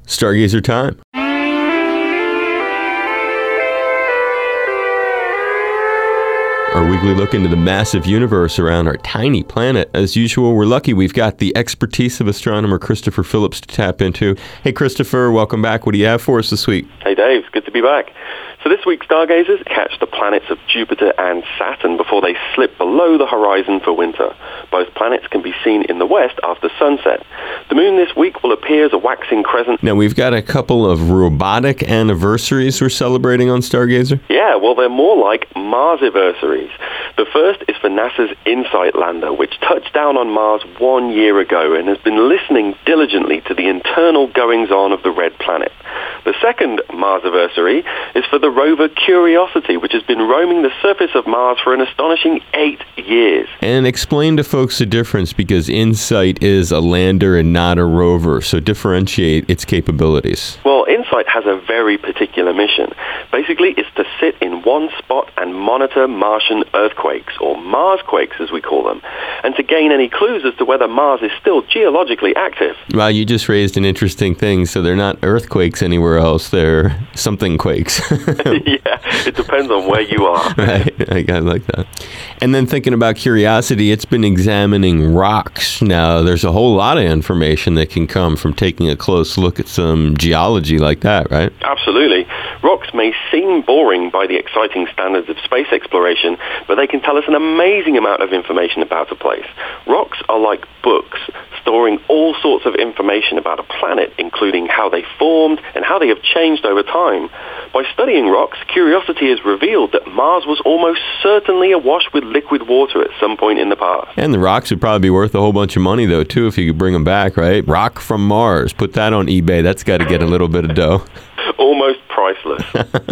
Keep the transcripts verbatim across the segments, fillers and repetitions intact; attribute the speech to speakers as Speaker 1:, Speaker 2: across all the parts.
Speaker 1: Stargazer time. Our weekly look into the massive universe around our tiny planet. As usual, we're lucky we've got the expertise of astronomer Christopher Phillips to tap into. Hey, Christopher, welcome back. What do you have for us this week?
Speaker 2: Hey, Dave. Good to be back. So this week, stargazers catch the planets of Jupiter and Saturn before they slip below the horizon for winter. Both planets can be seen in the west after sunset. The moon this week will appear as a waxing crescent.
Speaker 1: Now, we've got a couple of robotic anniversaries we're celebrating on Stargazer.
Speaker 2: Yeah, well, they're more like Mars-iversaries. The first is for NASA's InSight lander, which touched down on Mars one year ago and has been listening diligently to the internal goings-on of the red planet. The second Mars-iversary is for the rover Curiosity, which has been roaming the surface of Mars for an astonishing eight years.
Speaker 1: And explain to folks the difference, because InSight is a lander and not a rover, so differentiate its capabilities.
Speaker 2: Well, InSight has a very particular mission. Basically, it's to sit in one spot and monitor Martian earthquakes, or Marsquakes as we call them, and to gain any clues as to whether Mars is still geologically active.
Speaker 1: Well, you just raised an interesting thing. So they're not earthquakes anywhere else, they're something quakes.
Speaker 2: Yeah, it depends on where you are.
Speaker 1: Right, I like that. And then thinking about Curiosity, it's been examining rocks. Now, there's a whole lot of information that can come from taking a close look at some geology like that, right?
Speaker 2: Absolutely. Rocks may seem boring by the exciting standards of space exploration, but they can tell us an amazing amount of information about a place. Rocks are like books, storing all sorts of information about a planet, including how they formed and how they have changed over time. By studying rocks, Curiosity has revealed that Mars was almost certainly awash with liquid water at some point in the past.
Speaker 1: And the rocks would probably be worth a whole bunch of money, though, too, if you could bring them back, right? Rock from Mars. Put that on eBay. That's got to get a little bit of dough.
Speaker 2: Almost priceless.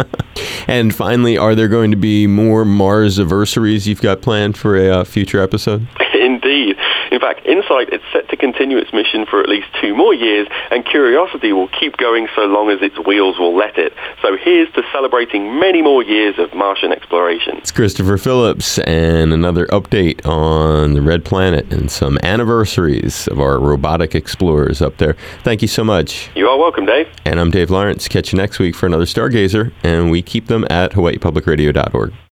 Speaker 1: And finally, are there going to be more Mars-iversaries you've got planned for a uh, future episode?
Speaker 2: Indeed. In fact, InSight is set to continue its mission for at least two more years, and Curiosity will keep going so long as its wheels will let it. So here's to celebrating many more years of Martian exploration.
Speaker 1: It's Christopher Phillips, and another update on the Red Planet and some anniversaries of our robotic explorers up there. Thank you so much.
Speaker 2: You are welcome, Dave.
Speaker 1: And I'm Dave Lawrence. Catch you next week for another Stargazer, and we keep them at Hawaii Public Radio dot org.